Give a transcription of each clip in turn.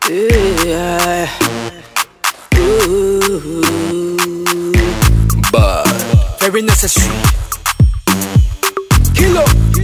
Yeah. Ooh. But very necessary. Kilo.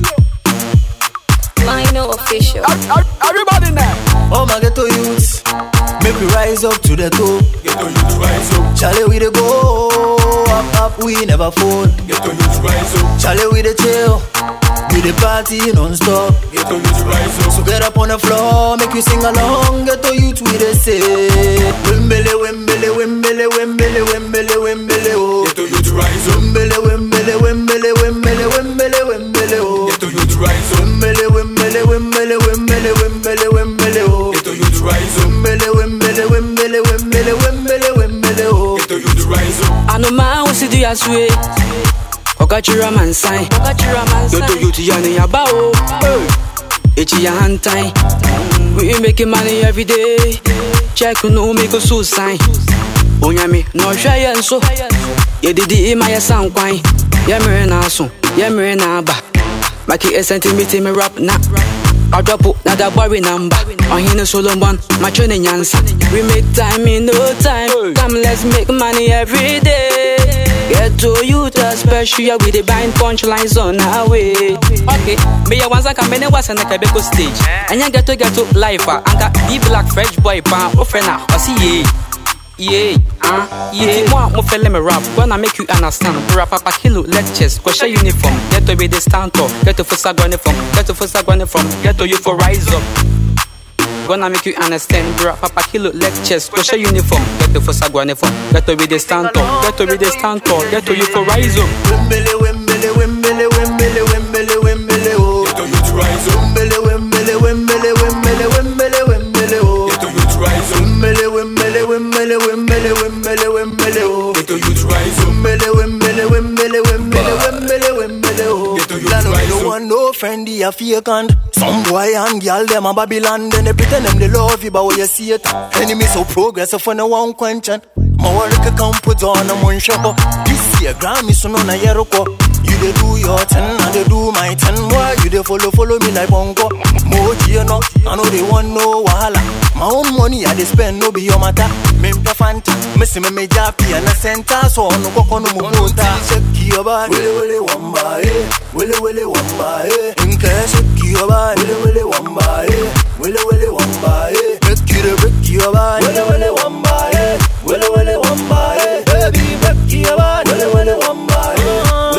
Lino official. Everybody now. Oh my ghetto youths, make we rise up to the top. Ghetto youth rise up. Charlie we the go up, we never fall. Ghetto youth rise up. Charlie we the chill, we the party non-stop. Ghetto youth rise up. So get up on the floor, make you sing along. Ghetto youth we the say, Wimbele, Wimbele, Wimbele, Wimbele, Wimbele, Wimbele, oh. Ghetto youth rise up. Wimbele, Wimbele, Wimbele, Wimbele, Wimbele, Wimbele, oh. Ghetto youth rise up. Wimbele, Wimbele, Wimbele, Wimbele, Wimbele, Wimbele, oh. Ghetto youth rise up. Wimbele, Wimbele, Wimbele, Wimbele, Wimbele, Wimbele, oh. Ghetto youth rise up. I know my house is the asway. Okachira man sign. Ghetto youth yani yabao. Echi ya hantai. We making money every day. Check no make a suicide. Onyami no share and so. Ye didi ima ya sankwai. Ye mere na so. Ye mere na ba. Maki esenti me rap na. I drop up na da worry number. On hina Solomon, my training yansa. We make time in no time. Come let's make money every day. Get to you to special with the bind punchlines on our way. Okay, me ya once I come in was on the Quebec stage. And you get to life. Anka the black fresh boy pan offena. I see yeah, yeah. More fella me rap. Gonna make you understand. Rap up a kilo, let's chest. Question uniform. Get to be the stand up. Get to first going from. Get to first going from. Get to you for rise up. Gonna make you understand. Rap up a kilo, let's chest. Question uniform. Get to first going from. Get to be the stand up. Get to be the stand up. Get to you for rise up. Wimbele, Wimbele, Wimbele, Wimbele, Wimbele, Wimbele, oh. Ghetto youth rise up. Wimbele, Wimbele, Wimbele, Wimbele, Wimbele, Wimbele, oh. Ghetto youth rise up. Wimbele, Wimbele, Wimbele, Wimbele, Wimbele, Wimbele, oh. Ghetto youth rise up. Wimbele, Wimbele, Wimbele, Wimbele, Wimbele, Wimbele, oh. Ghetto youth Lano, rise no up. one no friendly a fake and some boy and girl them a Babylon. Then they pretend them they love you, but when you see it, enemy so progressive for no one question. My work can put on a month show. This year Grammy so no na yeroko. You dey do your thing, and they do my thing. Why you dey follow me like bongo? Moji you know, I know they want no wahala. My own money I dey spend, no be your matter. Me fanta, me see me japi and a center, so no go kono mo monta. Check your body, wele wamba eh, wele wamba eh. Inka check your body, wele wamba eh, wele wamba eh. Break your body, wele wamba eh, wele wamba eh. Baby, break your body, wele wamba eh.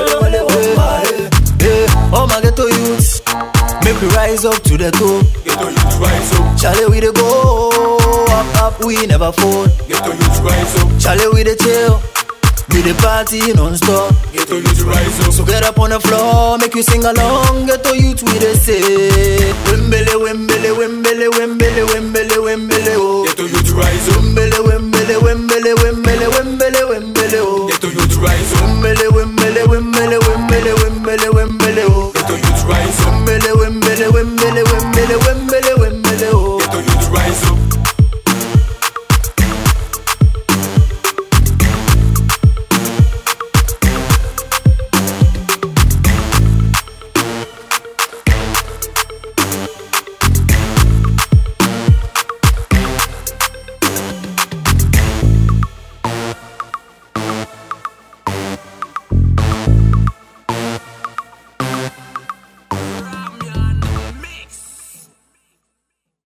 Oh my ghetto youths, make we rise up to the top. Ghetto youth rise up. Charlie we the go up, we never fall. Ghetto youth rise up. Charlie we the chill, we the party non-stop. Ghetto youth rise up. So get up on the floor, make you sing along. Ghetto youth we the say, Wimbele, Wimbele, Wimbele, Wimbele, Wimbele, Wimbele, oh. Ghetto youth rise up. Wimbele, Wimbele, Wimbele, Wimbele, Wimbele, Wimbele, oh. Ghetto youth rise up. Wimbele, Wimbele, Wimbele, Wimbele, Wimbele, Wimbele.